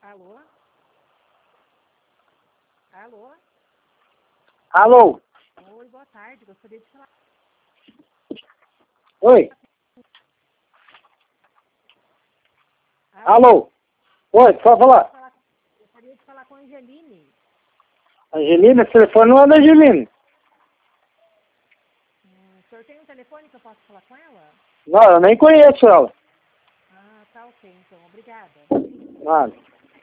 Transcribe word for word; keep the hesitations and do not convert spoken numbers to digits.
Alô? Alô? Alô? Oi, boa tarde. Gostaria de falar. Oi? Alô? Alô? Oi, pode falar. Gostaria de falar com a Angeline. Angelina, esse telefone não é da Angelina. Hum, o senhor tem um telefone que eu posso falar com ela? Não, eu nem conheço ela. Ah, tá ok, então. Obrigada. Nada.